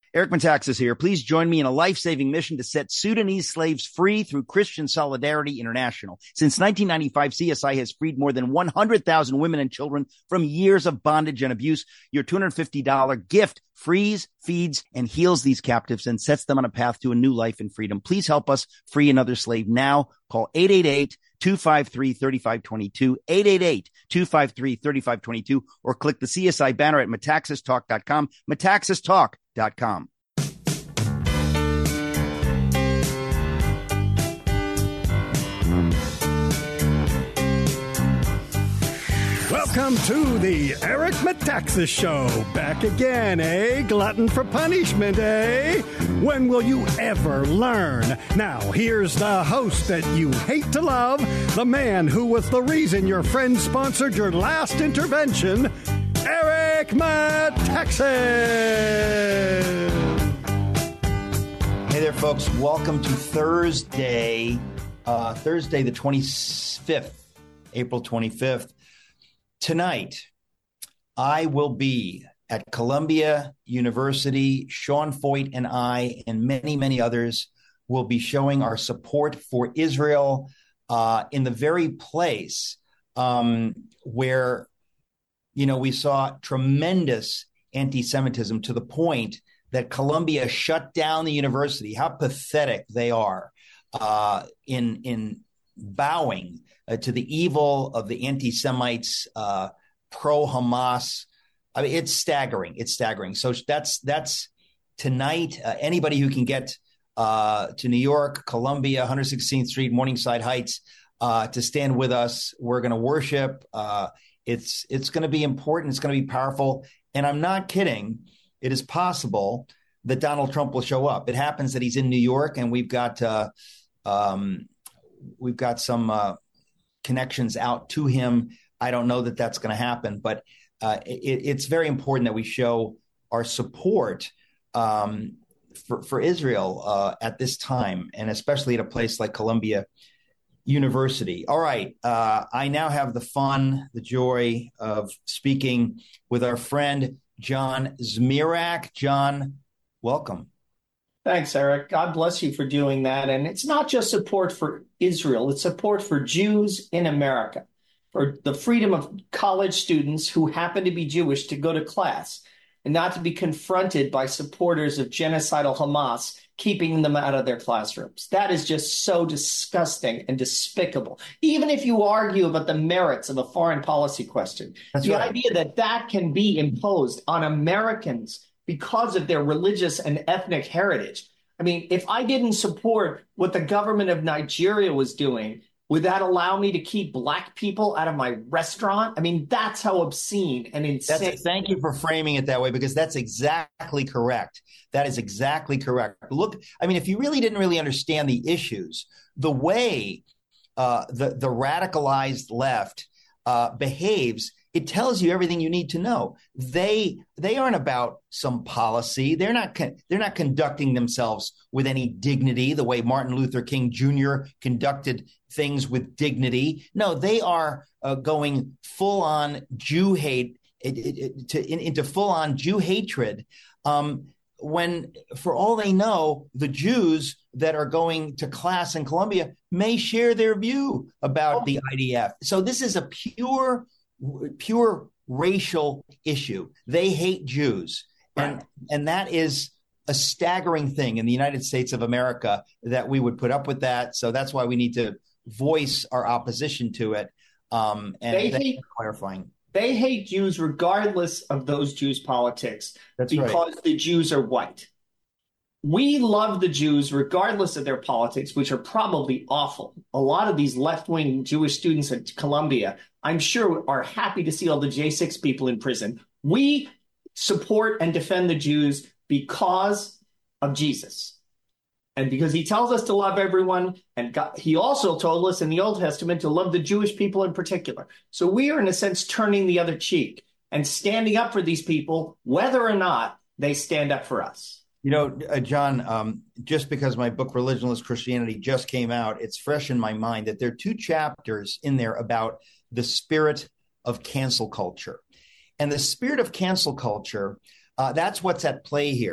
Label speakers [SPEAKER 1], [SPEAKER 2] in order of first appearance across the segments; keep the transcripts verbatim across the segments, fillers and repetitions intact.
[SPEAKER 1] Eric Metaxas here. Please join me in a life-saving mission to set Sudanese slaves free through Christian Solidarity International. Since nineteen ninety-five, C S I has freed more than one hundred thousand women and children from years of bondage and abuse. Your two hundred fifty dollars gift frees, feeds, and heals these captives and sets them on a path to a new life and freedom. Please help us free another slave now. Call eight eight eight, two five three, three five two two, eight eight eight, two five three, three five two two, or click the C S I banner at metaxas talk dot com, metaxas talk dot com.
[SPEAKER 2] Welcome to the Eric Metaxas Show. Back again, eh? Glutton for punishment, eh? When will you ever learn? Now, here's the host that you hate to love, the man who was the reason your friend sponsored your last intervention, Eric Metaxas.
[SPEAKER 1] Hey there, folks. Welcome to Thursday, uh, Thursday the twenty-fifth, April twenty-fifth. Tonight, I will be at Columbia University. Sean Foyt and I and many, many others will be showing our support for Israel uh, in the very place um, where, you know, we saw tremendous anti-Semitism to the point that Columbia shut down the university. How pathetic they are uh, in in bowing Uh, to the evil of the anti-Semites, uh, pro-Hamas. I mean, it's staggering. It's staggering. So that's that's tonight. Uh, anybody who can get uh, to New York, Columbia, one hundred sixteenth Street, Morningside Heights, uh, to stand with us. We're going to worship. Uh, it's it's going to be important. It's going to be powerful. And I'm not kidding. It is possible that Donald Trump will show up. It happens that he's in New York, and we've got uh, um, we've got some. Uh, connections out to him. I don't know that that's going to happen, but uh, it, it's very important that we show our support um, for, for Israel uh, at this time, and especially at a place like Columbia University. All right. Uh, I now have the fun, the joy of speaking with our friend, John Zmirak. John, welcome.
[SPEAKER 3] Thanks, Eric. God bless you for doing that. And it's not just support for Israel, it's support for Jews in America, for the freedom of college students who happen to be Jewish to go to class and not to be confronted by supporters of genocidal Hamas, keeping them out of their classrooms. That is just so disgusting and despicable. Even if you argue about the merits of a foreign policy question, That's the right. idea that that can be imposed on Americans because of their religious and ethnic heritage. I mean, if I didn't support what the government of Nigeria was doing, would that allow me to keep black people out of my restaurant? I mean, that's how obscene and insane.
[SPEAKER 1] That's, thank you for framing it that way, because that's exactly correct. That is exactly correct. Look, I mean, if you really didn't really understand the issues, the way uh, the, the radicalized left uh, behaves, it tells you everything you need to know. They they aren't about some policy. They're not con- they're not conducting themselves with any dignity the way Martin Luther King Junior conducted things with dignity. No, they are uh, going full on Jew hate it, it, it, to, in, into full on Jew hatred. Um, when, for all they know, the Jews that are going to class in Columbia may share their view about the I D F. So this is a pure. pure racial issue. They hate Jews. And, right. and that is a staggering thing in the United States of America that we would put up with that. So that's why we need to voice our opposition to it. Um, and
[SPEAKER 3] they hate,
[SPEAKER 1] clarifying.
[SPEAKER 3] They hate Jews regardless of those Jews' politics. That's because right. the Jews are white. We love the Jews regardless of their politics, which are probably awful. A lot of these left-wing Jewish students at Columbia, I'm sure, are happy to see all the J six people in prison. We support and defend the Jews because of Jesus. And because he tells us to love everyone, and God, he also told us in the Old Testament to love the Jewish people in particular. So we are, in a sense, turning the other cheek and standing up for these people, whether or not they stand up for us.
[SPEAKER 1] You know, uh, John, um, just because my book, Religionless Christianity, just came out, it's fresh in my mind that there are two chapters in there about the spirit of cancel culture. And the spirit of cancel culture, uh, that's what's at play here.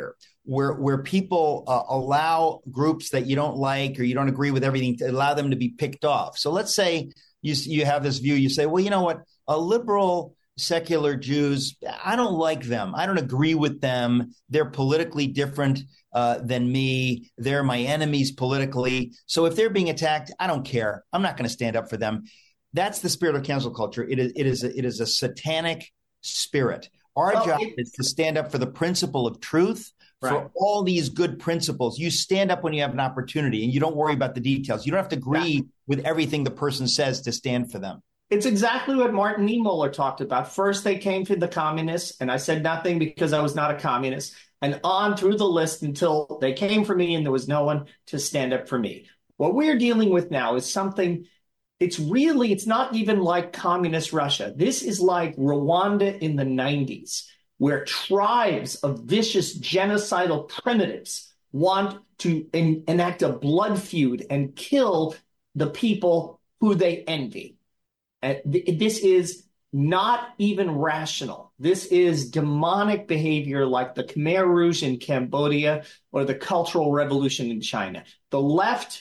[SPEAKER 1] where where people uh, allow groups that you don't like or you don't agree with everything to allow them to be picked off. So let's say you you have this view. You say, well, you know what, a liberal secular Jews, I don't like them. I don't agree with them. They're politically different uh, than me. They're my enemies politically. So if they're being attacked, I don't care. I'm not going to stand up for them. That's the spirit of cancel culture. It is it is a, it is a satanic spirit. Our well, job it, is to stand up for the principle of truth, right. For all these good principles. You stand up when you have an opportunity, and you don't worry about the details. You don't have to agree yeah. with everything the person says to stand for them.
[SPEAKER 3] It's exactly what Martin Niemöller talked about. First, they came to the communists, and I said nothing because I was not a communist, and on through the list until they came for me and there was no one to stand up for me. What we're dealing with now is something, it's really, it's not even like communist Russia. This is like Rwanda in the nineties, where tribes of vicious genocidal primitives want to en- enact a blood feud and kill the people who they envy. Uh, th- this is not even rational. This is demonic behavior like the Khmer Rouge in Cambodia or the Cultural Revolution in China. The left,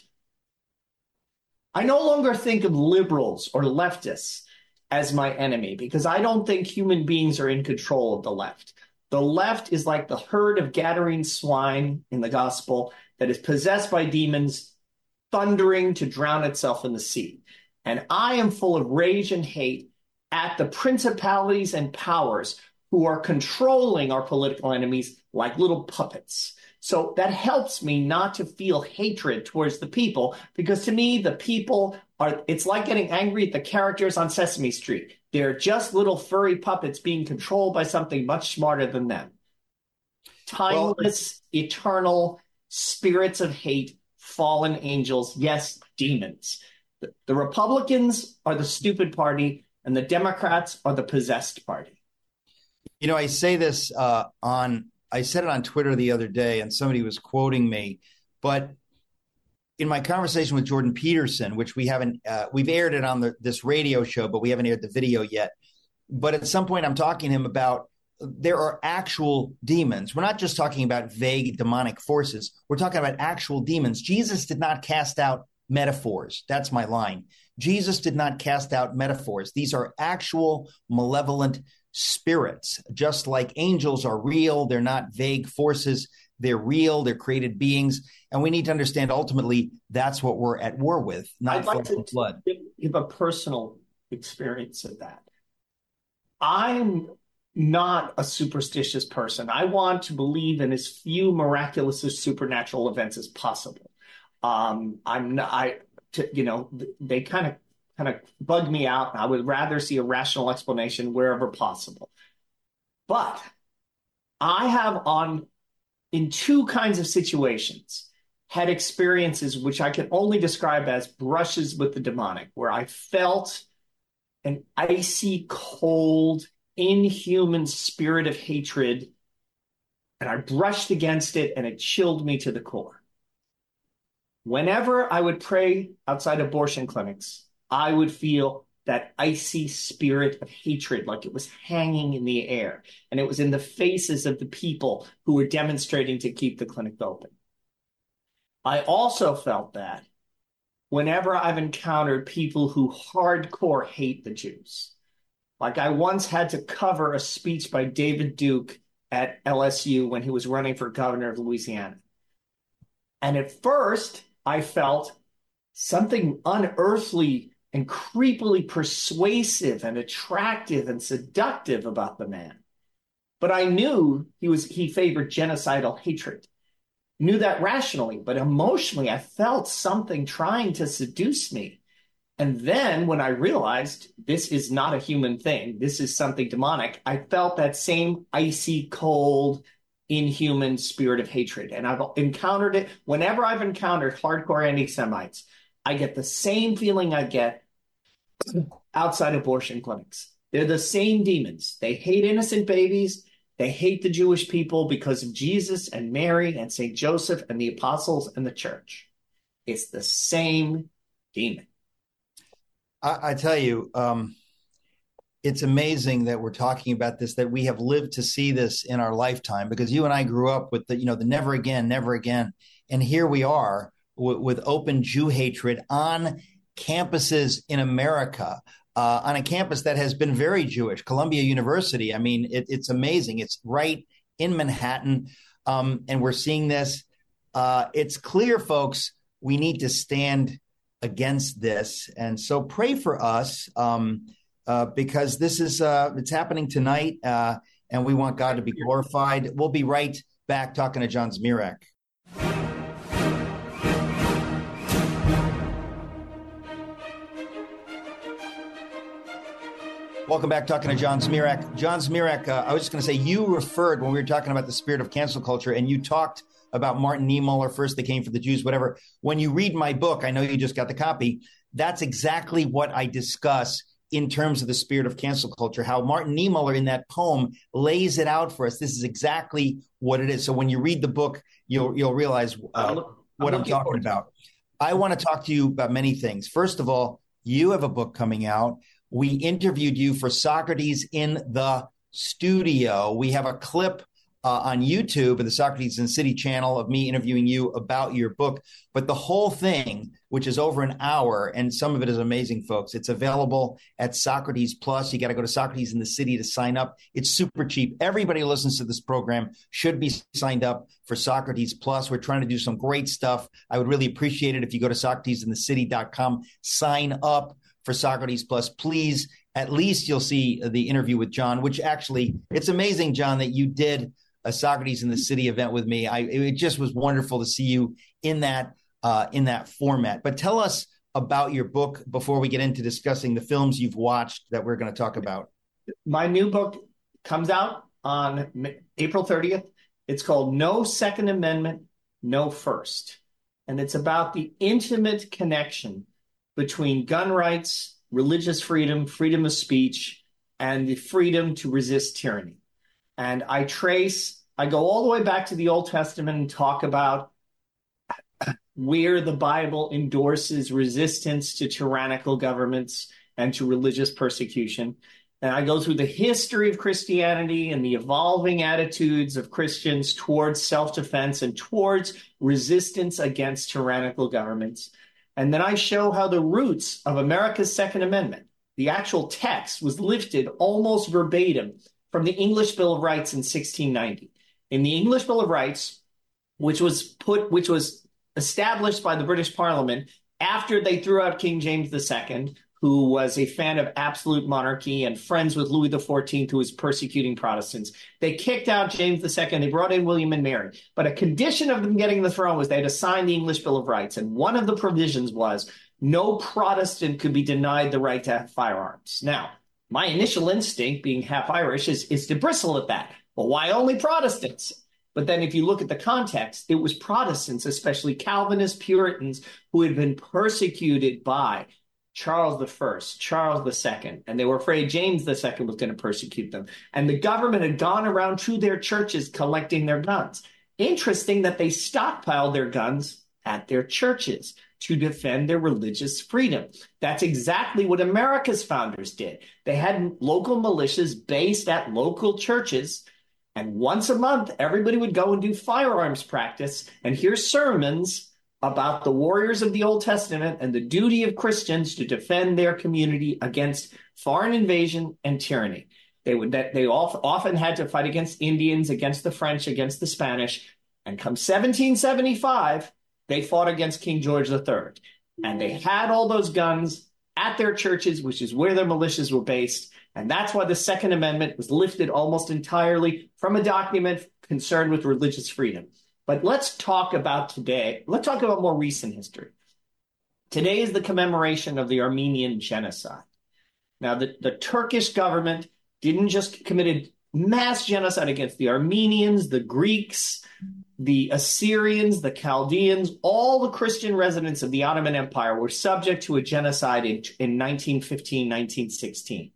[SPEAKER 3] I no longer think of liberals or leftists as my enemy because I don't think human beings are in control of the left. The left is like the herd of Gadarene swine in the gospel that is possessed by demons, thundering to drown itself in the sea. And I am full of rage and hate at the principalities and powers who are controlling our political enemies like little puppets. So that helps me not to feel hatred towards the people, because to me, the people are, it's like getting angry at the characters on Sesame Street. They're just little furry puppets being controlled by something much smarter than them. Timeless, well, eternal spirits of hate, fallen angels, yes, demons. The, the Republicans are the stupid party, and the Democrats are the possessed party.
[SPEAKER 1] You know, I say this uh, on, I said it on Twitter the other day, and somebody was quoting me, but in my conversation with Jordan Peterson, which we haven't, uh, we've aired it on the, this radio show, but we haven't aired the video yet. But at some point I'm talking to him about there are actual demons. We're not just talking about vague demonic forces. We're talking about actual demons. Jesus did not cast out metaphors. That's my line. Jesus did not cast out metaphors. These are actual malevolent spirits, just like angels are real. They're not vague forces. They're real. They're created beings. And we need to understand ultimately that's what we're at war with, not
[SPEAKER 3] I'd like
[SPEAKER 1] flesh and blood.
[SPEAKER 3] Give a personal experience of that. I'm not a superstitious person. I want to believe in as few miraculous or supernatural events as possible. Um, I'm not, I, to, you know, they kind of, kind of bug me out. I would rather see a rational explanation wherever possible. But I have on, in two kinds of situations, had experiences which I can only describe as brushes with the demonic, where I felt an icy, cold, inhuman spirit of hatred, and I brushed against it, and it chilled me to the core. Whenever I would pray outside abortion clinics, I would feel that icy spirit of hatred, like it was hanging in the air, and it was in the faces of the people who were demonstrating to keep the clinic open. I also felt that whenever I've encountered people who hardcore hate the Jews. Like I once had to cover a speech by David Duke at L S U when he was running for governor of Louisiana. And at first, I felt something unearthly and creepily persuasive and attractive and seductive about the man. But I knew he was he favored genocidal hatred. Knew that rationally, but emotionally, I felt something trying to seduce me. And then when I realized this is not a human thing, this is something demonic, I felt that same icy, cold, inhuman spirit of hatred. And I've encountered it whenever I've encountered hardcore anti-Semites. I get the same feeling I get outside abortion clinics. They're the same demons. They hate innocent babies. They hate the Jewish people because of Jesus and Mary and Saint Joseph and the apostles and the church. It's the same demon.
[SPEAKER 1] I, I tell you, um, it's amazing that we're talking about this, that we have lived to see this in our lifetime, because you and I grew up with the, you know, the never again, never again. And here we are w- with open Jew hatred on campuses in America, uh, on a campus that has been very Jewish, Columbia University. I mean, it, it's amazing. It's right in Manhattan. Um, and we're seeing this. Uh, it's clear, folks, we need to stand against this. And so pray for us, um, uh, because this is, uh, it's happening tonight, uh, and we want God to be glorified. We'll be right back talking to John Zmirak. Welcome back, talking to John Zmirak. John Zmirak, uh, I was just going to say, you referred when we were talking about the spirit of cancel culture, and you talked about Martin Niemöller, First They Came for the Jews, whatever. When you read my book, I know you just got the copy, that's exactly what I discuss in terms of the spirit of cancel culture, how Martin Niemöller in that poem lays it out for us. This is exactly what it is. So when you read the book, you'll you'll realize uh, look, what I'm, I'm talking about. I want to talk to you about many things. First of all, you have a book coming out. We interviewed you for Socrates in the Studio. We have a clip uh, on YouTube of the Socrates in the City channel of me interviewing you about your book. But the whole thing, which is over an hour, and some of it is amazing, folks, it's available at Socrates Plus. You got to go to Socrates in the City to sign up. It's super cheap. Everybody who listens to this program should be signed up for Socrates Plus. We're trying to do some great stuff. I would really appreciate it if you go to Socrates in the City dot com, sign up for Socrates Plus, please. At least you'll see the interview with John, which actually, it's amazing, John, that you did a Socrates in the City event with me. I, it just was wonderful to see you in that uh, in that format. But tell us about your book before we get into discussing the films you've watched that we're going to talk about.
[SPEAKER 3] My new book comes out on April thirtieth. It's called No Second Amendment, No First. And it's about the intimate connection between gun rights, religious freedom, freedom of speech, and the freedom to resist tyranny. And I trace, I go all the way back to the Old Testament and talk about where the Bible endorses resistance to tyrannical governments and to religious persecution. And I go through the history of Christianity and the evolving attitudes of Christians towards self-defense and towards resistance against tyrannical governments. And then I show how the roots of America's Second Amendment, the actual text, was lifted almost verbatim from the English Bill of Rights in sixteen ninety. In the English Bill of Rights, which was put, which was established by the British Parliament after they threw out King James the Second, who was a fan of absolute monarchy and friends with Louis the Fourteenth, who was persecuting Protestants. They kicked out James the Second. They brought in William and Mary. But a condition of them getting the throne was they had to sign the English Bill of Rights. And one of the provisions was no Protestant could be denied the right to have firearms. Now, my initial instinct, being half Irish, is, is to bristle at that. Well, why only Protestants? But then if you look at the context, it was Protestants, especially Calvinist Puritans, who had been persecuted by Charles the First, Charles the Second, and they were afraid James the Second was going to persecute them. And the government had gone around to their churches collecting their guns. Interesting that they stockpiled their guns at their churches to defend their religious freedom. That's exactly what America's founders did. They had local militias based at local churches, and once a month, everybody would go and do firearms practice and hear sermons about the warriors of the Old Testament and the duty of Christians to defend their community against foreign invasion and tyranny. They would they often had to fight against Indians, against the French, against the Spanish. And come seventeen seventy-five, they fought against King George the Third. And they had all those guns at their churches, which is where their militias were based. And that's why the Second Amendment was lifted almost entirely from a document concerned with religious freedom. But let's talk about today. Let's talk about more recent history. Today is the commemoration of the Armenian genocide. Now, the, the Turkish government didn't just commit mass genocide against the Armenians, the Greeks, the Assyrians, the Chaldeans. All the Christian residents of the Ottoman Empire were subject to a genocide in, in nineteen fifteen, nineteen sixteen.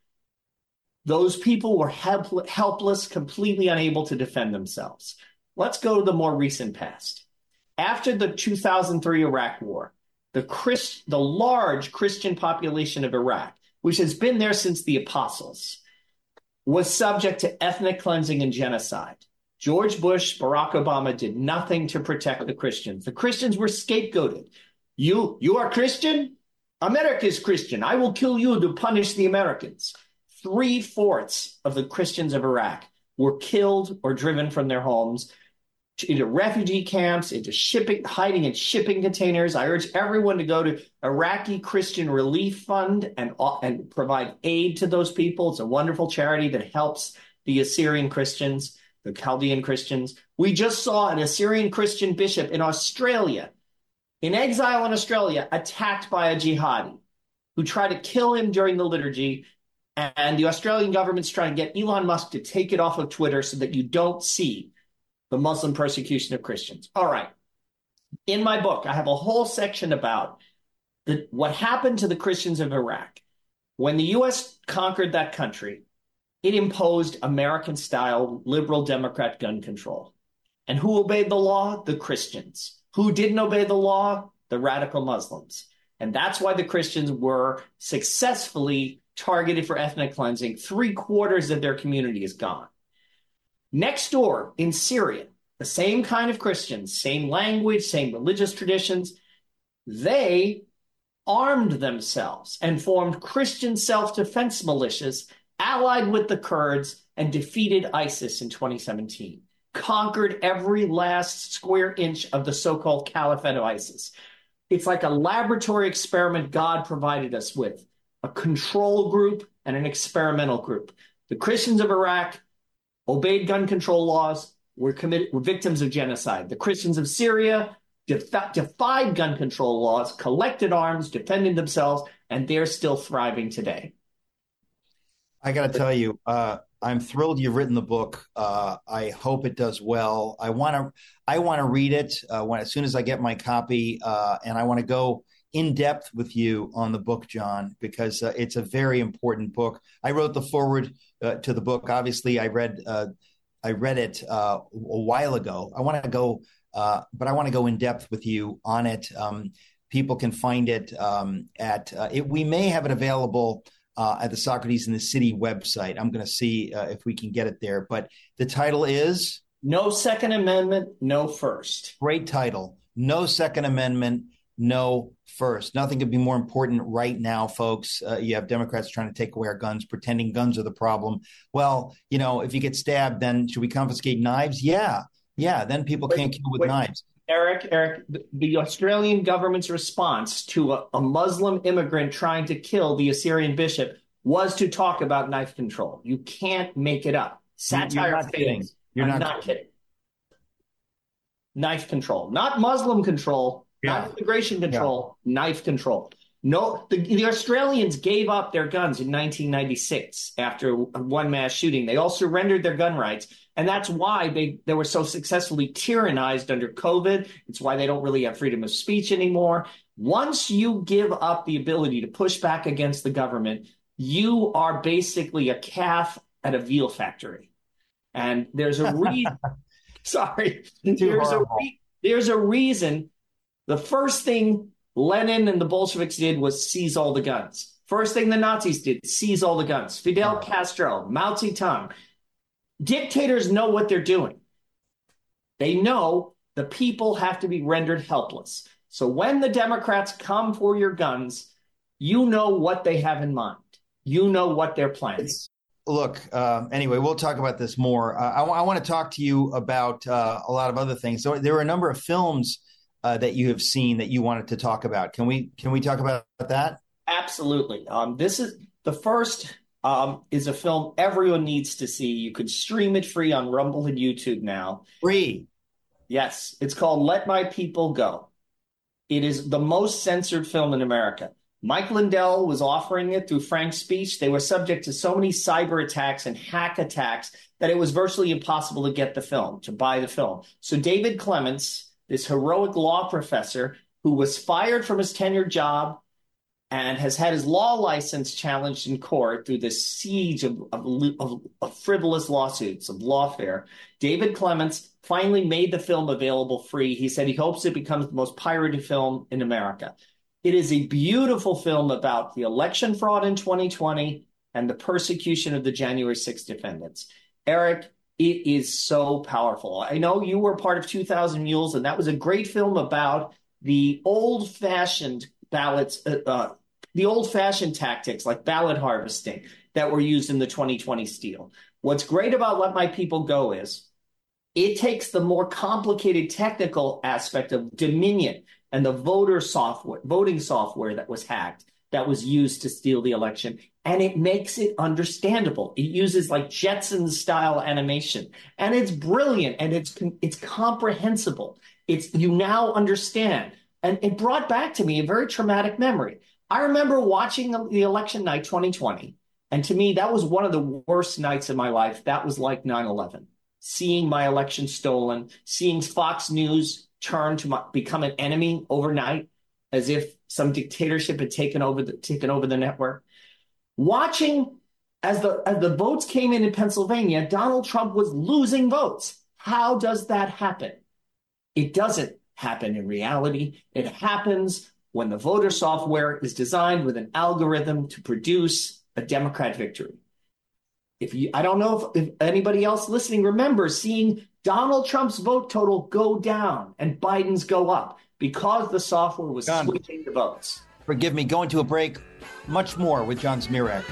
[SPEAKER 3] Those people were help, helpless, completely unable to defend themselves. Let's go to the more recent past. After the two thousand three Iraq War, the, Christ, the large Christian population of Iraq which has been there since the apostles, was subject to ethnic cleansing and genocide. George Bush, Barack Obama did nothing to protect the Christians. The Christians were scapegoated. You, you are Christian? America is Christian. I will kill you to punish the Americans. Three-fourths of the Christians of Iraq were killed or driven from their homes into refugee camps, into shipping, hiding in shipping containers. I urge everyone to go to Iraqi Christian Relief Fund and, and provide aid to those people. It's a wonderful charity that helps the Assyrian Christians, the Chaldean Christians. We just saw an Assyrian Christian bishop in Australia, in exile in Australia, attacked by a jihadi who tried to kill him during the liturgy. And the Australian government's trying to get Elon Musk to take it off of Twitter so that you don't see the Muslim persecution of Christians. All right. In my book, I have a whole section about the, what happened to the Christians of Iraq. When the U S conquered that country, it imposed American-style liberal Democrat gun control. And who obeyed the law? The Christians. Who didn't obey the law? The radical Muslims. And that's why the Christians were successfully targeted for ethnic cleansing. Three quarters of their community is gone. Next door in Syria, the same kind of Christians, same language, same religious traditions, they armed themselves and formed Christian self-defense militias, allied with the Kurds, and defeated ISIS in twenty seventeen, conquered every last square inch of the so-called caliphate of ISIS. It's like a laboratory experiment God provided us with, a control group and an experimental group. The Christians of Iraq obeyed gun control laws, were committed, were victims of genocide. The Christians of Syria def- defied gun control laws, collected arms, defended themselves, and they're still thriving today.
[SPEAKER 1] I got to tell you, uh, I'm thrilled you've written the book. Uh, I hope it does well. I want to, I want to read it uh, when as soon as I get my copy, uh, and I want to go in depth with you on the book, John, because uh, it's a very important book. I wrote the foreword uh, to the book. Obviously, I read uh, I read it uh, a while ago. I want to go, uh, but I want to go in depth with you on it. Um, people can find it um, at uh, it. We may have it available uh, at the Socrates in the City website. I'm going to see uh, if we can get it there. But the title is
[SPEAKER 3] No Second Amendment, No First.
[SPEAKER 1] Great title. No Second Amendment, No First. Nothing could be more important right now, folks. Uh, you have Democrats trying to take away our guns, pretending guns are the problem. Well, you know, if you get stabbed, then should we confiscate knives? Yeah. Yeah. Then people wait, can't kill with wait. knives.
[SPEAKER 3] Eric, Eric, the, the Australian government's response to a, a Muslim immigrant trying to kill the Assyrian bishop was to talk about knife control. You can't make it up. Satire.
[SPEAKER 1] You're not kidding. You're
[SPEAKER 3] I'm
[SPEAKER 1] not,
[SPEAKER 3] not kidding. Knife control, not Muslim control.
[SPEAKER 1] Yeah.
[SPEAKER 3] Not immigration control, yeah. Knife control. No, the, the Australians gave up their guns in nineteen ninety-six after one mass shooting. They all surrendered their gun rights. And that's why they, they were so successfully tyrannized under COVID. It's why they don't really have freedom of speech anymore. Once you give up the ability to push back against the government, you are basically a calf at a veal factory. And there's a reason. sorry. There's a, re- there's a reason. The first thing Lenin and the Bolsheviks did was seize all the guns. First thing the Nazis did, seize all the guns. Fidel Castro, Mao Zedong. Dictators know what they're doing. They know the people have to be rendered helpless. So when the Democrats come for your guns, you know what they have in mind. You know what they're planning.
[SPEAKER 1] Look, uh, anyway, we'll talk about this more. Uh, I, w- I want to talk to you about uh, a lot of other things. So there were a number of films Uh, that you have seen that you wanted to talk about. Can we can we talk about that?
[SPEAKER 3] Absolutely. Um, this is the first um, is a film everyone needs to see. You could stream it free on Rumble and YouTube now.
[SPEAKER 1] Free.
[SPEAKER 3] Yes. It's called Let My People Go. It is the most censored film in America. Mike Lindell was offering it through Frank's speech. They were subject to so many cyber attacks and hack attacks that it was virtually impossible to get the film, to buy the film. So David Clements, this heroic law professor who was fired from his tenured job and has had his law license challenged in court through this siege of, of, of, of frivolous lawsuits, of lawfare. David Clements finally made the film available free. He said he hopes it becomes the most pirated film in America. It is a beautiful film about the election fraud in twenty twenty and the persecution of the January sixth defendants. Eric, it is so powerful. I know you were part of two thousand Mules, and that was a great film about the old-fashioned ballots, uh, uh, the old-fashioned tactics like ballot harvesting that were used in the twenty twenty steal. What's great about Let My People Go is it takes the more complicated technical aspect of Dominion and the voter software, voting software that was hacked, that was used to steal the election, and it makes it understandable. It uses like Jetsons style animation, and it's brilliant, and it's it's comprehensible. It's you now understand, and it brought back to me a very traumatic memory. I remember watching the election night twenty twenty, and to me that was one of the worst nights of my life. That was like nine eleven, seeing my election stolen, seeing Fox News turn to my, become an enemy overnight, as if some dictatorship had taken over the taken over the network. Watching as the as the votes came in in Pennsylvania, Donald Trump was losing votes. How does that happen? It doesn't happen in reality. It happens when the voter software is designed with an algorithm to produce a Democrat victory. If you, I don't know if, if anybody else listening remembers seeing Donald Trump's vote total go down and Biden's go up because the software was
[SPEAKER 1] John,
[SPEAKER 3] switching the votes.
[SPEAKER 1] Forgive me, going to a break. Much more with John Zmirak.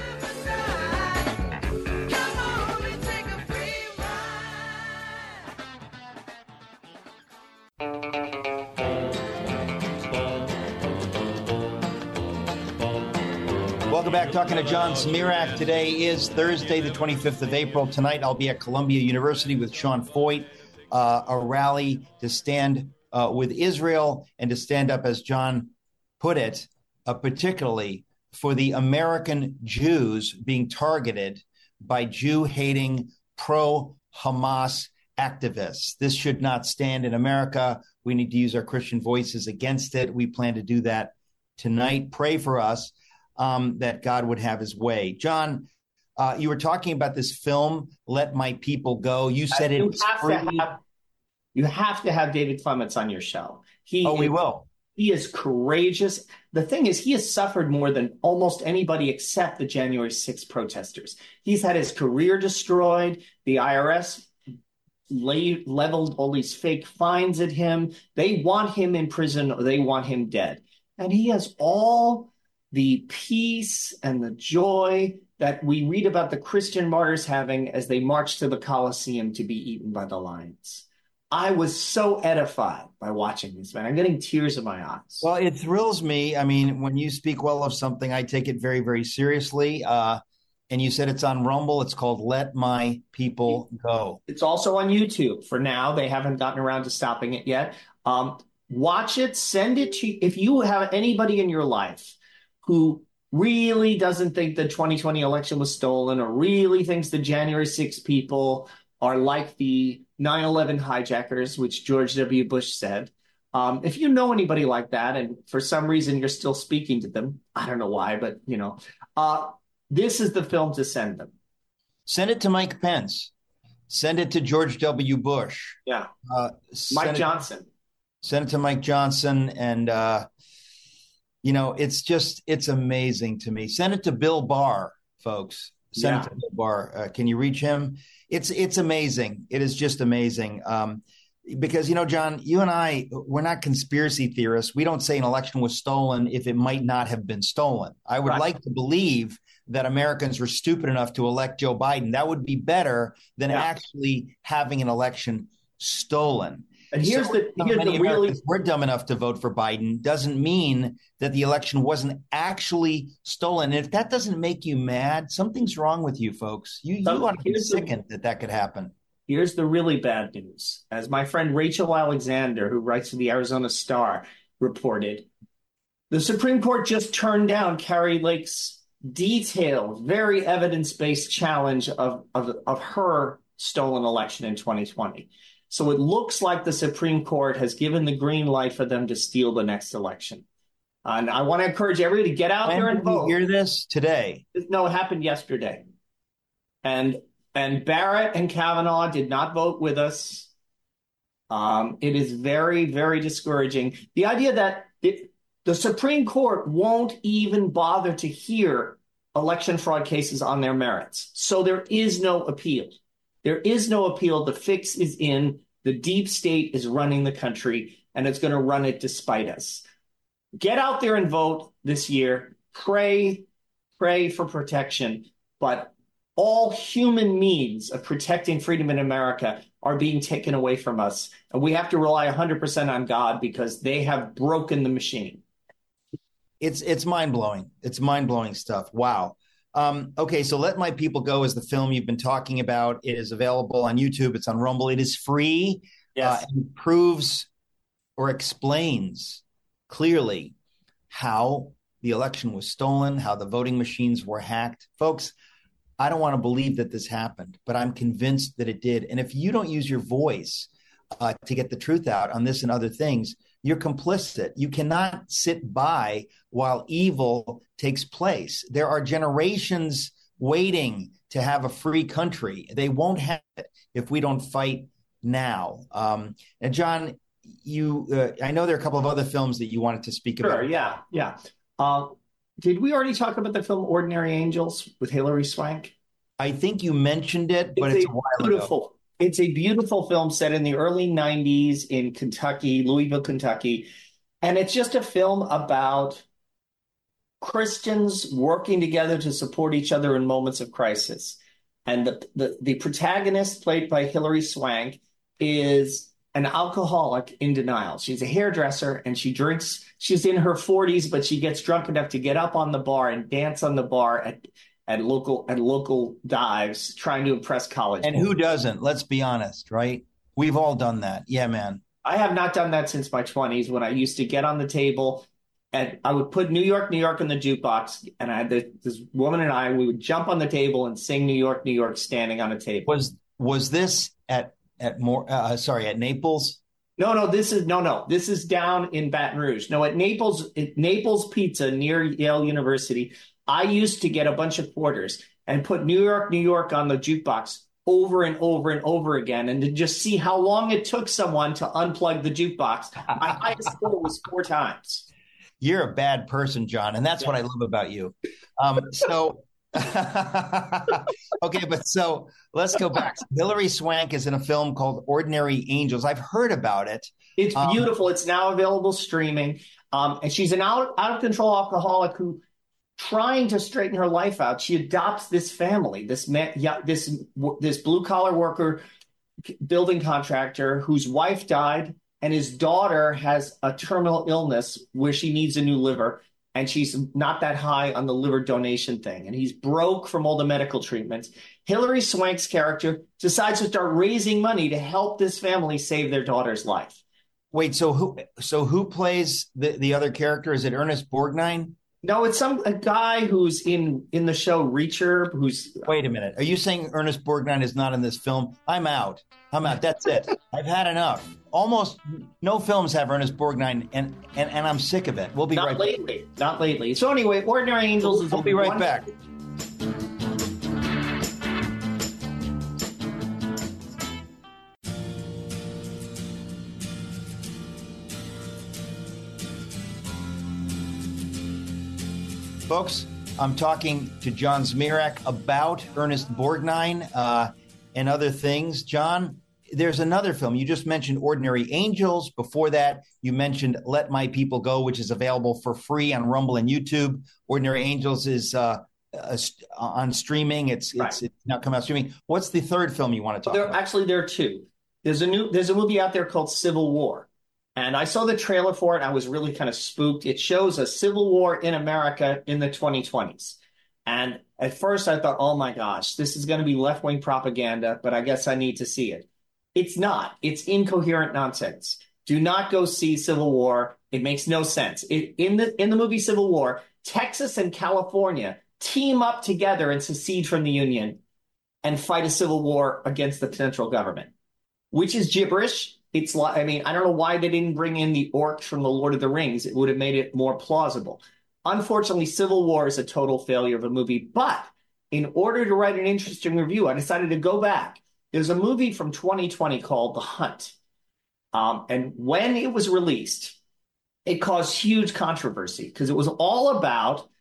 [SPEAKER 1] Welcome back. Talking to John Zmirak. Today is Thursday, the twenty-fifth of April. Tonight, I'll be at Columbia University with Sean Feucht, uh, a rally to stand uh, with Israel and to stand up, as John put it, uh, particularly for the American Jews being targeted by Jew-hating pro-Hamas activists. This should not stand in America. We need to use our Christian voices against it. We plan to do that tonight. Pray for us. Um, that God would have his way. John, uh, you were talking about this film, Let My People Go. You said
[SPEAKER 3] you
[SPEAKER 1] it
[SPEAKER 3] have to have, you have to have David Clements on your show. He
[SPEAKER 1] oh,
[SPEAKER 3] is,
[SPEAKER 1] we will.
[SPEAKER 3] He is courageous. The thing is, he has suffered more than almost anybody except the January sixth protesters. He's had his career destroyed. The I R S lay, leveled all these fake fines at him. They want him in prison or they want him dead. And he has all the peace and the joy that we read about the Christian martyrs having as they marched to the Colosseum to be eaten by the lions. I was so edified by watching this, man. I'm getting tears in my eyes.
[SPEAKER 1] Well, it thrills me. I mean, when you speak well of something, I take it very, very seriously. Uh, and you said it's on Rumble. It's called Let My People Go.
[SPEAKER 3] It's also on YouTube for now. They haven't gotten around to stopping it yet. Um, watch it. Send it to, if you have anybody in your life who really doesn't think the twenty twenty election was stolen or really thinks the January sixth people are like the nine eleven hijackers, which George W. Bush said. Um, if you know anybody like that, and for some reason you're still speaking to them, I don't know why, but, you know, uh, this is the film to send them.
[SPEAKER 1] Send it to Mike Pence. Send it to George W. Bush.
[SPEAKER 3] Yeah.
[SPEAKER 1] Uh,
[SPEAKER 3] Mike
[SPEAKER 1] it,
[SPEAKER 3] Johnson.
[SPEAKER 1] Send it to Mike Johnson. And, uh, you know, it's just, it's amazing to me. Send it to Bill Barr, folks. Send
[SPEAKER 3] yeah.
[SPEAKER 1] it to Bill Barr. Uh, can you reach him? It's it's amazing. It is just amazing. Um, because, you know, John, you and I, we're not conspiracy theorists. We don't say an election was stolen if it might not have been stolen. I would right. like to believe that Americans were stupid enough to elect Joe Biden. That would be better than yeah. actually having an election stolen.
[SPEAKER 3] And here's
[SPEAKER 1] so
[SPEAKER 3] the here's the really
[SPEAKER 1] we're dumb enough to vote for Biden doesn't mean that the election wasn't actually stolen. And if that doesn't make you mad, something's wrong with you, folks. You, you ought to be sickened that that could happen.
[SPEAKER 3] Here's the really bad news. As my friend Rachel Alexander, who writes for the Arizona Star, reported, the Supreme Court just turned down Kari Lake's detailed, very evidence-based challenge of, of, of her stolen election in twenty twenty. So it looks like the Supreme Court has given the green light for them to steal the next election. Uh, and I want to encourage everybody to get out
[SPEAKER 1] when
[SPEAKER 3] there and vote.
[SPEAKER 1] Did you hear this today?
[SPEAKER 3] No, it happened yesterday. And and Barrett and Kavanaugh did not vote with us. Um, it is very, very discouraging. The idea that it, The Supreme Court won't even bother to hear election fraud cases on their merits. So there is no appeal. There is no appeal. The fix is in. The deep state is running the country, and it's going to run it despite us. Get out there and vote this year. Pray, pray for protection. But all human means of protecting freedom in America are being taken away from us. And we have to rely one hundred percent on God because they have broken the machine.
[SPEAKER 1] It's it's mind-blowing. It's mind-blowing stuff. Wow. Um, okay, so Let My People Go is the film you've been talking about. It is available on YouTube. It's on Rumble. It is free.
[SPEAKER 3] Yes.
[SPEAKER 1] Uh, and proves or explains clearly how the election was stolen, how the voting machines were hacked. Folks, I don't want to believe that this happened, but I'm convinced that it did. And if you don't use your voice uh, to get the truth out on this and other things, you're complicit. You cannot sit by while evil takes place. There are generations waiting to have a free country. They won't have it if we don't fight now. Um, and John, you, uh, I know there are a couple of other films that you wanted to speak
[SPEAKER 3] Sure,
[SPEAKER 1] about.
[SPEAKER 3] yeah, yeah. Uh, did we already talk about the film Ordinary Angels with Hilary Swank?
[SPEAKER 1] I think you mentioned it, but it's,
[SPEAKER 3] it's
[SPEAKER 1] a while
[SPEAKER 3] beautiful.
[SPEAKER 1] ago.
[SPEAKER 3] It's a beautiful film set in the early nineties in Kentucky, Louisville, Kentucky. And it's just a film about Christians working together to support each other in moments of crisis. And the, the, the protagonist, played by Hilary Swank, is an alcoholic in denial. She's a hairdresser and she drinks. She's in her forties, but she gets drunk enough to get up on the bar and dance on the bar at at local at local dives, trying to impress college.
[SPEAKER 1] And who doesn't? Let's be honest, right? We've all done that. Yeah, man.
[SPEAKER 3] I have not done that since my twenties, when I used to get on the table and I would put New York, New York in the jukebox. And I had this, this woman and I, we would jump on the table and sing New York, New York, standing on a table.
[SPEAKER 1] Was was this at at more? Uh, sorry, at Naples?
[SPEAKER 3] No, no, this is no, no. This is down in Baton Rouge. No, at Naples, at Naples Pizza near Yale University. I used to get a bunch of quarters and put New York, New York on the jukebox over and over and over again, and to just see how long it took someone to unplug the jukebox. My highest score was four times.
[SPEAKER 1] You're a bad person, John, and that's yeah. what I love about you. Um, so, okay, but so let's go back. Hilary Swank is in a film called Ordinary Angels. I've heard about it.
[SPEAKER 3] It's beautiful. Um, it's now available streaming. Um, and she's an out, out of control alcoholic who, trying to straighten her life out, she adopts this family, this man, yeah, this this blue collar worker, building contractor whose wife died, and his daughter has a terminal illness where she needs a new liver, and she's not that high on the liver donation thing, and he's broke from all the medical treatments. Hilary Swank's character decides to start raising money to help this family save their daughter's life.
[SPEAKER 1] Wait, so who so who plays the, the other character? Is it Ernest Borgnine?
[SPEAKER 3] No, it's some a guy who's in in the show Reacher. Who's
[SPEAKER 1] wait a minute? Are you saying Ernest Borgnine is not in this film? I'm out. I'm out. That's it. I've had enough. Almost no films have Ernest Borgnine, and and, and I'm sick of it. We'll be
[SPEAKER 3] not
[SPEAKER 1] right
[SPEAKER 3] lately. Back. Not lately. So anyway, Ordinary Angels is.
[SPEAKER 1] We'll be right back. Folks, I'm talking to John Zmirak about Ernest Borgnine uh, and other things. John, there's another film. You just mentioned Ordinary Angels. Before that, you mentioned Let My People Go, which is available for free on Rumble and YouTube. Ordinary Angels is uh, uh, on streaming. It's,
[SPEAKER 3] right.
[SPEAKER 1] it's it's now come out streaming. What's the third film you want to talk
[SPEAKER 3] there,
[SPEAKER 1] about?
[SPEAKER 3] Actually, there are two. There's a new. There's a movie out there called Civil War. And I saw the trailer for it, and I was really kind of spooked. It shows a civil war in America in the twenty twenties. And at first I thought, oh my gosh, this is going to be left-wing propaganda, but I guess I need to see it. It's not. It's incoherent nonsense. Do not go see Civil War. It makes no sense. It, in the in the movie Civil War, Texas and California team up together and secede from the Union and fight a civil war against the central government, which is gibberish. It's like, I mean, I don't know why they didn't bring in the orcs from the Lord of the Rings. It would have made it more plausible. Unfortunately, Civil War is a total failure of a movie. But in order to write an interesting review, I decided to go back. There's a movie from twenty twenty called The Hunt. Um, and when it was released, it caused huge controversy because it was all about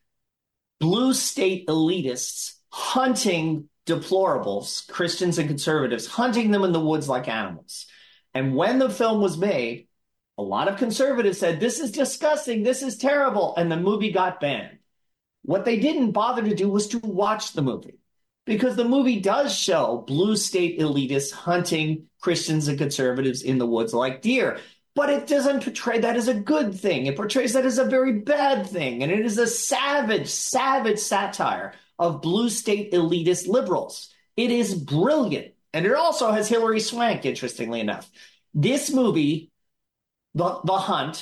[SPEAKER 3] blue state elitists hunting deplorables, Christians and conservatives, hunting them in the woods like animals. And when the film was made, a lot of conservatives said, this is disgusting, this is terrible, and the movie got banned. What they didn't bother to do was to watch the movie, because the movie does show blue state elitists hunting Christians and conservatives in the woods like deer. But it doesn't portray that as a good thing. It portrays that as a very bad thing. And it is a savage, savage satire of blue state elitist liberals. It is brilliant. And it also has Hilary Swank, interestingly enough. This movie, The, the Hunt,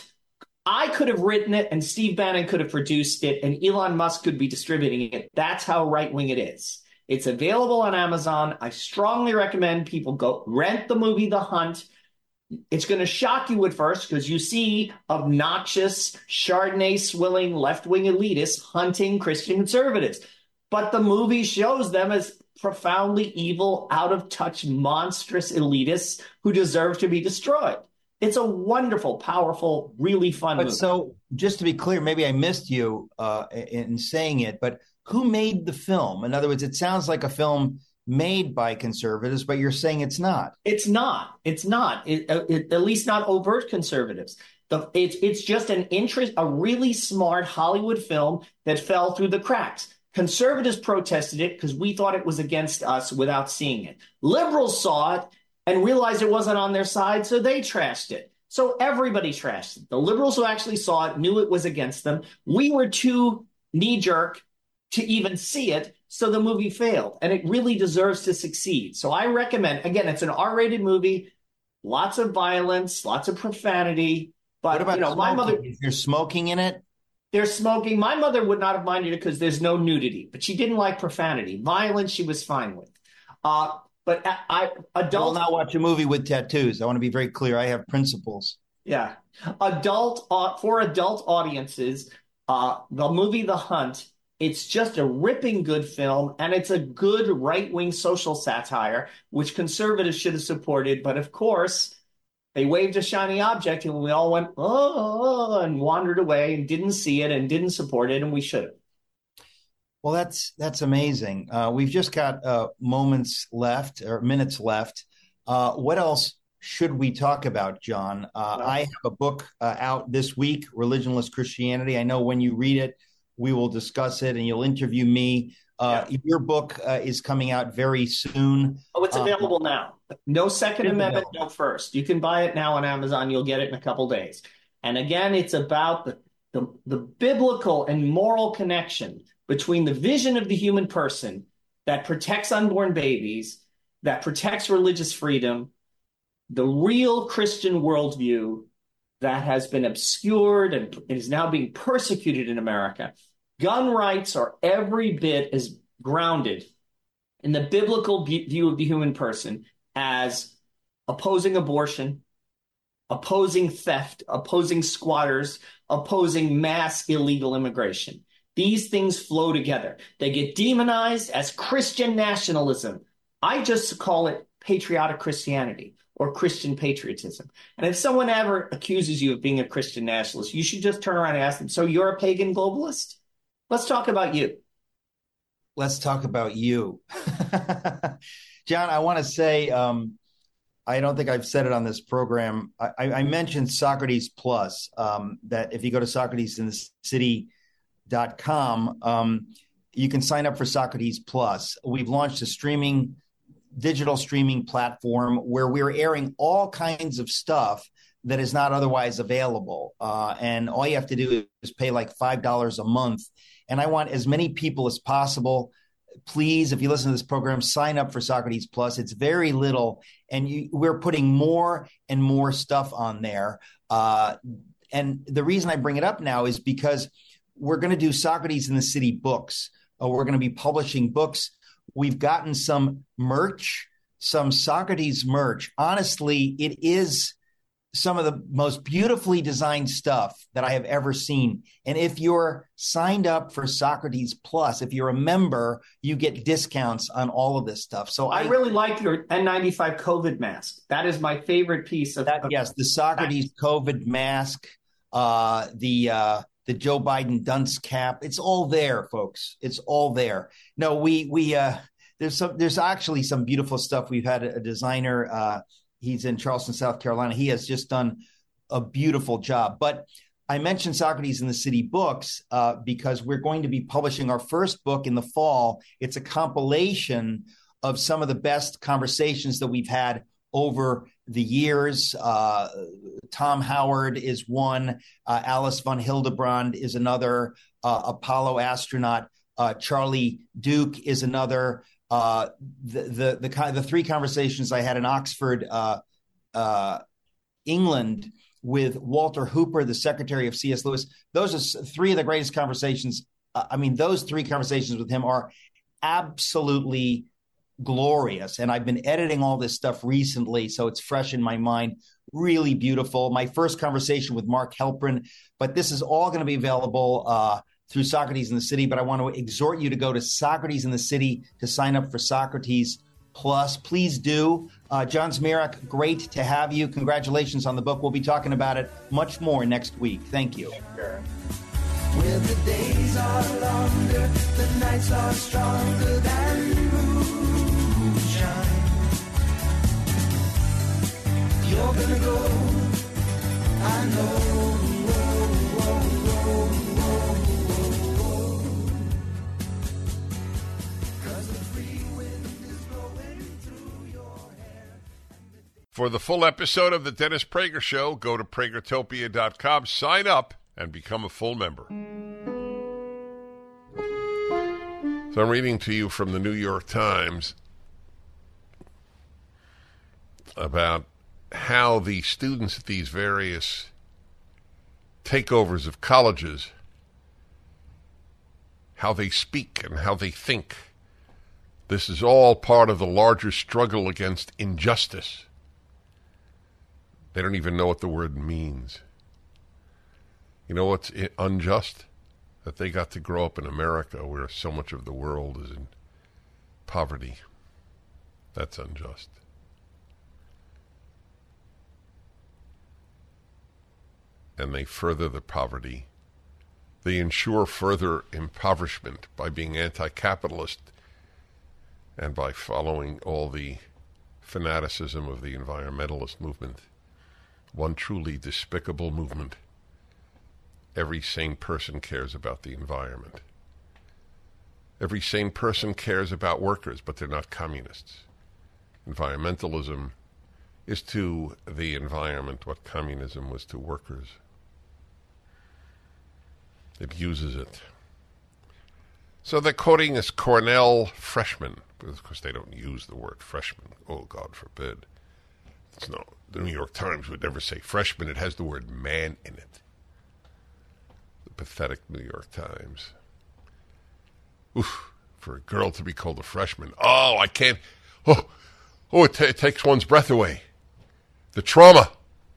[SPEAKER 3] I could have written it and Steve Bannon could have produced it and Elon Musk could be distributing it. That's how right-wing it is. It's available on Amazon. I strongly recommend people go rent the movie The Hunt. It's going to shock you at first because you see obnoxious, Chardonnay-swilling left-wing elitists hunting Christian conservatives. But the movie shows them as profoundly evil, out-of-touch, monstrous elitists who deserve to be destroyed. It's a wonderful, powerful, really fun
[SPEAKER 1] but
[SPEAKER 3] movie.
[SPEAKER 1] So just to be clear, maybe I missed you uh, in saying it, but who made the film? In other words, it sounds like a film made by conservatives, but you're saying it's not.
[SPEAKER 3] It's not. It's not. It, it, at least not overt conservatives. The, it's it's just an interest, a really smart Hollywood film that fell through the cracks. Conservatives protested it because we thought it was against us without seeing it. Liberals saw it and realized it wasn't on their side, so they trashed it. So everybody trashed it. The liberals who actually saw it knew it was against them. We were too knee-jerk to even see it, so the movie failed, and it really deserves to succeed. So I recommend, again, it's an R-rated movie, lots of violence, lots of profanity. But
[SPEAKER 1] what about
[SPEAKER 3] you know,
[SPEAKER 1] smoking?
[SPEAKER 3] my mother,
[SPEAKER 1] Is there smoking in it?
[SPEAKER 3] There's smoking. My mother would not have minded it because there's no nudity, but she didn't like profanity. Violence, she was fine with. Uh, but I, I adult.
[SPEAKER 1] I will not watch a movie with tattoos. I want to be very clear. I have principles.
[SPEAKER 3] Yeah, adult uh, for adult audiences. Uh, the movie The Hunt. It's just a ripping good film, and it's a good right-wing social satire, which conservatives should have supported. But of course, they waved a shiny object, and we all went, oh, and wandered away and didn't see it and didn't support it, and we should have.
[SPEAKER 1] Well, that's that's amazing. Uh, we've just got uh, moments left or minutes left. Uh, what else should we talk about, John? Uh, I have a book uh, out this week, Religionless Christianity. I know when you read it, we will discuss it and you'll interview me. Uh, yeah. Your book uh, is coming out very soon.
[SPEAKER 3] Oh, it's available um, now. No Second Amendment,
[SPEAKER 1] available.
[SPEAKER 3] No First. You can buy it now on Amazon. You'll get it in a couple days. And again, it's about the, the, the biblical and moral connection between the vision of the human person that protects unborn babies, that protects religious freedom, the real Christian worldview that has been obscured and is now being persecuted in America. Gun rights are every bit as grounded in the biblical view of the human person as opposing abortion, opposing theft, opposing squatters, opposing mass illegal immigration. These things flow together. They get demonized as Christian nationalism. I just call it patriotic Christianity or Christian patriotism. And if someone ever accuses you of being a Christian nationalist, you should just turn around and ask them, so you're a pagan globalist? Let's talk about you.
[SPEAKER 1] Let's talk about you. John, I want to say, um, I don't think I've said it on this program. I, I mentioned Socrates Plus, um, that if you go to Socrates in the City dot com, um, you can sign up for Socrates Plus. We've launched a streaming digital streaming platform where we're airing all kinds of stuff that is not otherwise available. Uh, and all you have to do is pay like five dollars a month. And I want as many people as possible. Please, if you listen to this program, sign up for Socrates Plus. It's very little. And you, we're putting more and more stuff on there. Uh, and the reason I bring it up now is because we're going to do Socrates in the City books. Uh, we're going to be publishing books. We've gotten some merch, some Socrates merch. Honestly, it is some of the most beautifully designed stuff that I have ever seen. And if you're signed up for Socrates Plus, if you're a member, you get discounts on all of this stuff. So
[SPEAKER 3] I, I really like your N ninety-five COVID mask. That is my favorite piece of
[SPEAKER 1] that.
[SPEAKER 3] of
[SPEAKER 1] yes, the Socrates COVID mask. uh, the uh, the Joe Biden dunce cap. It's all there, folks. It's all there. No, we we uh, there's some there's actually some beautiful stuff. We've had a, a designer. Uh, he's in Charleston, South Carolina. He has just done a beautiful job. But I mentioned Socrates in the City books uh, because we're going to be publishing our first book in the fall. It's a compilation of some of the best conversations that we've had over the years. Uh, Tom Howard is one. Uh, Alice von Hildebrand is another. Uh, Apollo astronaut uh, Charlie Duke is another. Uh, the, the the the three conversations I had in Oxford, uh, uh, England, with Walter Hooper, the secretary of C S Lewis. Those are three of the greatest conversations. Uh, I mean, those three conversations with him are absolutely glorious. And I've been editing all this stuff recently, so it's fresh in my mind. Really beautiful. My first conversation with Mark Helprin, but this is all going to be available uh, through Socrates in the City. But I want to exhort you to go to Socrates in the City to sign up for Socrates Plus. Please do. Uh, John Zmirak, great to have you. Congratulations on the book. We'll be talking about it much more next week. Thank you.
[SPEAKER 4] Where the days are longer, the nights are stronger than moonshine. You're gonna go, I know. Whoa, whoa, whoa, whoa, whoa. 'Cause the free wind is blowing through your hair.
[SPEAKER 5] For the full episode of the Dennis Prager Show, go to Pragertopia dot com, sign up, and become a full member. So I'm reading to you from the New York Times about how the students at these various takeovers of colleges, how they speak and how they think. This is all part of the larger struggle against injustice. They don't even know what the word means. You know what's unjust? That they got to grow up in America where so much of the world is in poverty. That's unjust. And they further the poverty. They ensure further impoverishment by being anti-capitalist and by following all the fanaticism of the environmentalist movement. One truly despicable movement. Every sane person cares about the environment. Every sane person cares about workers, but they're not communists. Environmentalism is to the environment what communism was to workers. It uses it. So they're quoting this Cornell freshman, but of course they don't use the word freshman. Oh, God forbid. It's no, the New York Times would never say freshman. It has the word man in it. Pathetic New York Times. Oof, for a girl to be called a freshman. Oh, I can't. Oh, oh it, t- it takes one's breath away. The trauma.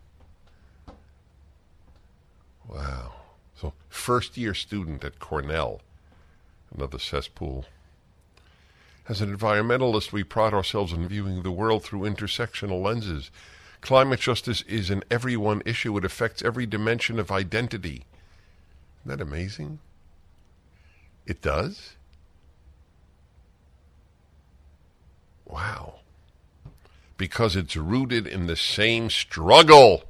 [SPEAKER 5] Wow. So, first year student at Cornell, another cesspool. As an environmentalist, we pride ourselves on viewing the world through intersectional lenses. Climate justice is an everyone issue. It affects every dimension of identity. Isn't that amazing? It does? Wow. Because it's rooted in the same struggle.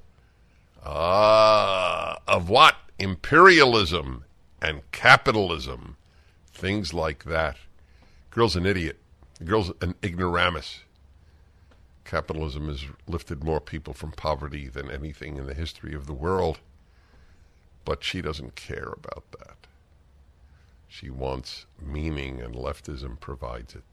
[SPEAKER 5] Ah, of what? Imperialism and capitalism. Things like that. Girl's an idiot. The girl's an ignoramus. Capitalism has lifted more people from poverty than anything in the history of the world. But she doesn't care about that. She wants meaning, and leftism provides it.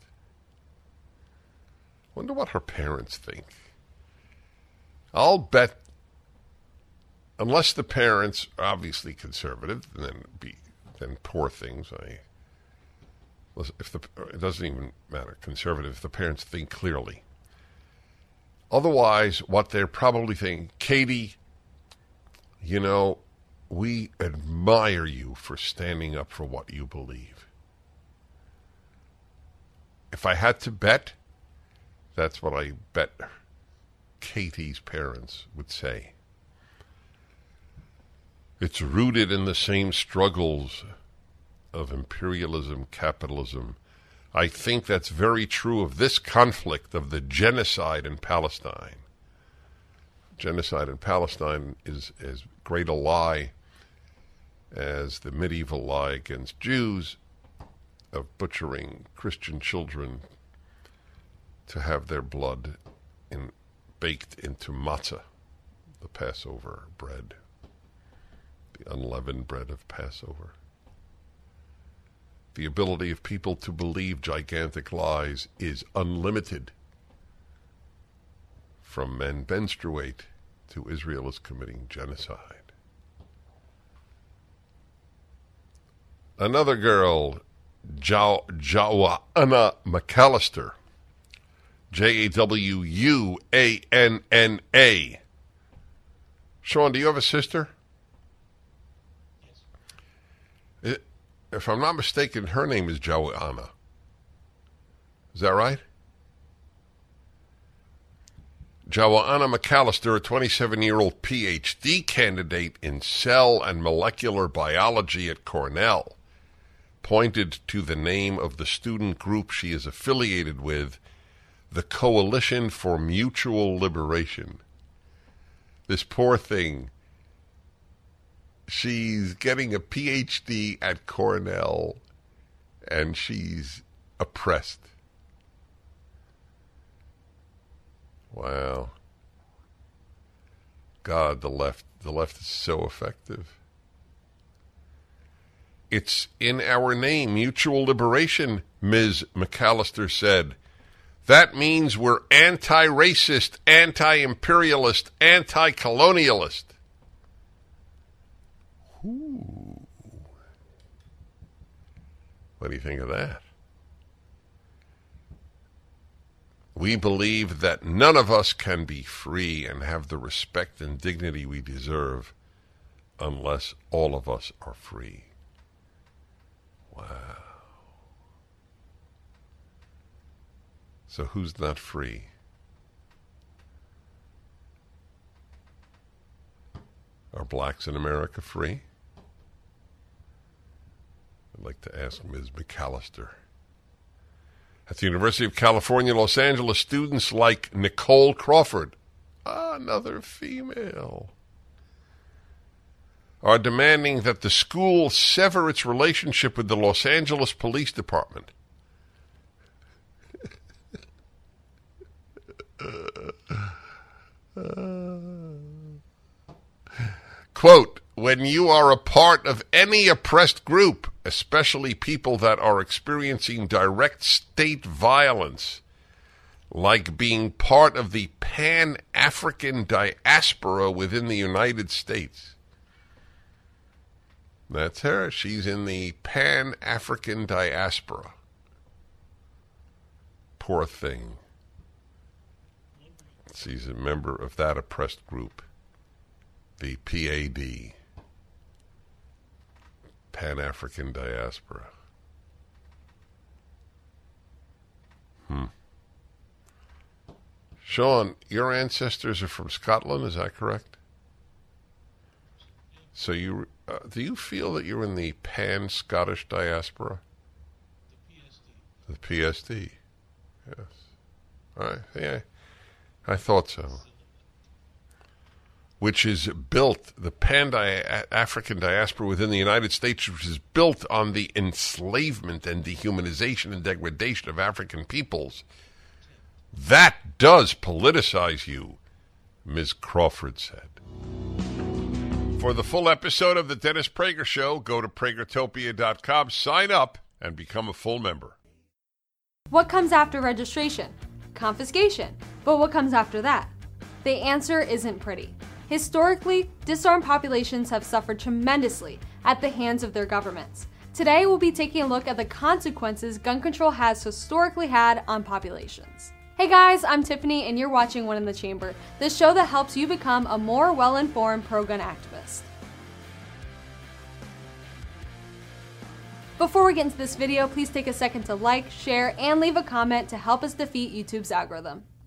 [SPEAKER 5] Wonder what her parents think. I'll bet, unless the parents are obviously conservative, then be then poor things. I if the it doesn't even matter conservative if the parents think clearly. Otherwise, what they're probably thinking, Katie, you know, we admire you for standing up for what you believe. If I had to bet, that's what I bet Katie's parents would say. It's rooted in the same struggles of imperialism, capitalism. I think that's very true of this conflict of the genocide in Palestine. Genocide in Palestine is as great a lie as the medieval lie against Jews of butchering Christian children to have their blood in, baked into matzah, the Passover bread, the unleavened bread of Passover. The ability of people to believe gigantic lies is unlimited. From men menstruate to Israel is committing genocide. Another girl, jo- Joanna McAllister, J A W U A N N A. Sean, do you have a sister? Yes. If I'm not mistaken, her name is Joanna. Is that right? Joanna McAllister, a twenty-seven-year-old P H D candidate in cell and molecular biology at Cornell, pointed to the name of the student group she is affiliated with, the Coalition for Mutual Liberation. This poor thing, she's getting a P H D at Cornell, and she's oppressed. Wow. God, the left, the left is so effective. It's in our name, mutual liberation, Miz McAllister said. That means we're anti-racist, anti-imperialist, anti-colonialist. Ooh. What do you think of that? We believe that none of us can be free and have the respect and dignity we deserve unless all of us are free. Wow. So who's not free? Are blacks in America free? I'd like to ask Miz McAllister. At the University of California, Los Angeles, students like Nicole Crawford, another female, are demanding that the school sever its relationship with the Los Angeles Police Department. Quote, when you are a part of any oppressed group, especially people that are experiencing direct state violence, like being part of the Pan-African diaspora within the United States. That's her. She's in the Pan-African diaspora. Poor thing. She's a member of that oppressed group, the P A D. Pan-African diaspora. Hmm. Sean, your ancestors are from Scotland, is that correct? So you, uh, do you feel that you're in the Pan-Scottish diaspora? The P S D. The P S D. Yes. All right. Yeah, I thought so. Which is built, the Pan-African diaspora within the United States, which is built on the enslavement and dehumanization and degradation of African peoples. That does politicize you, Miz Crawford said. For the full episode of the Dennis Prager Show, go to Pragertopia dot com, sign up, and become a full member.
[SPEAKER 6] What comes after registration? Confiscation. But what comes after that? The answer isn't pretty. Historically, disarmed populations have suffered tremendously at the hands of their governments. Today, we'll be taking a look at the consequences gun control has historically had on populations. Hey guys, I'm Tiffany and you're watching One in the Chamber, the show that helps you become a more well-informed pro-gun activist. Before we get into this video, please take a second to like, share, and leave a comment to help us defeat YouTube's algorithm.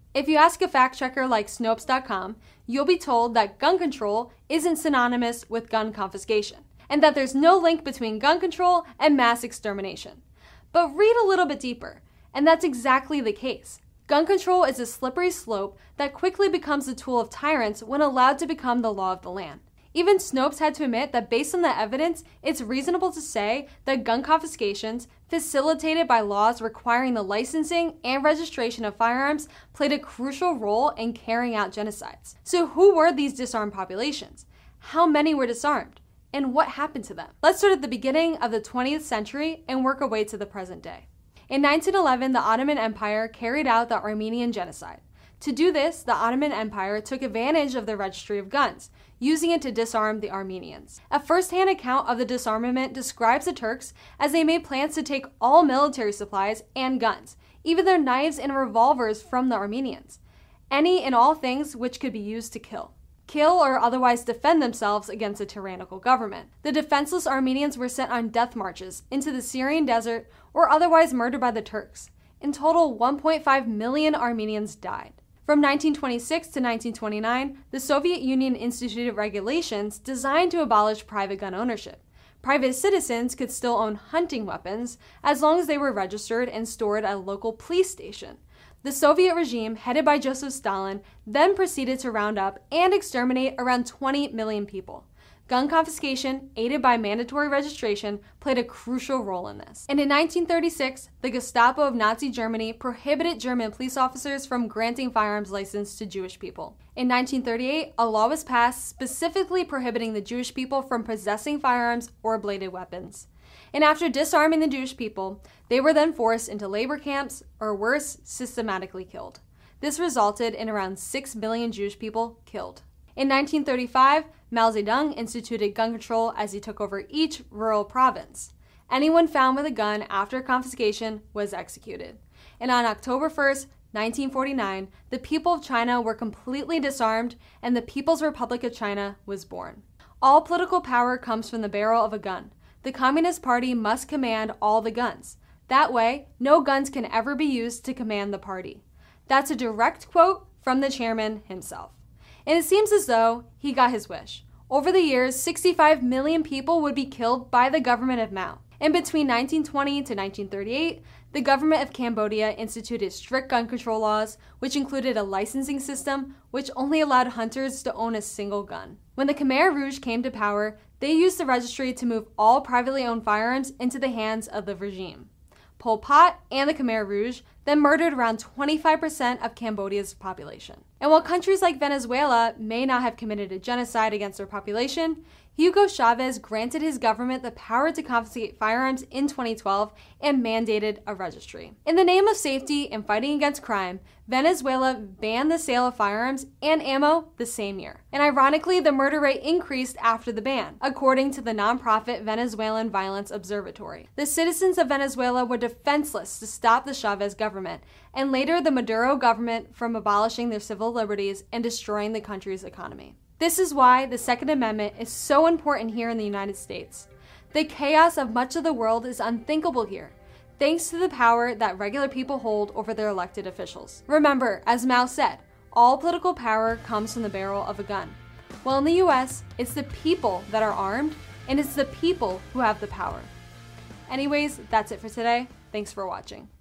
[SPEAKER 6] If you ask a fact checker like Snopes dot com, you'll be told that gun control isn't synonymous with gun confiscation, and that there's no link between gun control and mass extermination. But read a little bit deeper, and that's exactly the case. Gun control is a slippery slope that quickly becomes the tool of tyrants when allowed to become the law of the land. Even Snopes had to admit that based on the evidence, it's reasonable to say that gun confiscations, facilitated by laws requiring the licensing and registration of firearms, played a crucial role in carrying out genocides. So who were these disarmed populations? How many were disarmed? And what happened to them? Let's start at the beginning of the twentieth century and work our way to the present day. In nineteen eleven, the Ottoman Empire carried out the Armenian Genocide. To do this, the Ottoman Empire took advantage of the registry of guns, using it to disarm the Armenians. A first-hand account of the disarmament describes the Turks as they made plans to take all military supplies and guns, even their knives and revolvers, from the Armenians. Any and all things which could be used to kill. Kill or otherwise defend themselves against a tyrannical government. The defenseless Armenians were sent on death marches into the Syrian desert or otherwise murdered by the Turks. In total, one point five million Armenians died. From nineteen twenty-six to nineteen twenty-nine, the Soviet Union instituted regulations designed to abolish private gun ownership. Private citizens could still own hunting weapons as long as they were registered and stored at a local police station. The Soviet regime, headed by Joseph Stalin, then proceeded to round up and exterminate around twenty million people. Gun confiscation, aided by mandatory registration, played a crucial role in this. And in nineteen thirty-six, the Gestapo of Nazi Germany prohibited German police officers from granting firearms license to Jewish people. In nineteen thirty-eight, a law was passed specifically prohibiting the Jewish people from possessing firearms or bladed weapons. And after disarming the Jewish people, they were then forced into labor camps, or worse, systematically killed. This resulted in around six million Jewish people killed. In nineteen thirty-five, Mao Zedong instituted gun control as he took over each rural province. Anyone found with a gun after confiscation was executed. And on October first, nineteen forty-nine, the people of China were completely disarmed and the People's Republic of China was born. All political power comes from the barrel of a gun. The Communist Party must command all the guns. That way, no guns can ever be used to command the party. That's a direct quote from the chairman himself. And it seems as though he got his wish. Over the years, sixty-five million people would be killed by the government of Mao. And between nineteen twenty to nineteen thirty-eight, the government of Cambodia instituted strict gun control laws, which included a licensing system which only allowed hunters to own a single gun. When the Khmer Rouge came to power, they used the registry to move all privately owned firearms into the hands of the regime. Pol Pot and the Khmer Rouge then murdered around twenty-five percent of Cambodia's population. And while countries like Venezuela may not have committed a genocide against their population, Hugo Chavez granted his government the power to confiscate firearms in twenty twelve and mandated a registry. In the name of safety and fighting against crime, Venezuela banned the sale of firearms and ammo the same year. And ironically, the murder rate increased after the ban, according to the nonprofit Venezuelan Violence Observatory. The citizens of Venezuela were defenseless to stop the Chavez government, and later the Maduro government from abolishing their civil liberties and destroying the country's economy. This is why the Second Amendment is so important here in the United States. The chaos of much of the world is unthinkable here, thanks to the power that regular people hold over their elected officials. Remember, as Mao said, all political power comes from the barrel of a gun. Well, in the U S, it's the people that are armed, and it's the people who have the power. Anyways, that's it for today. Thanks for watching.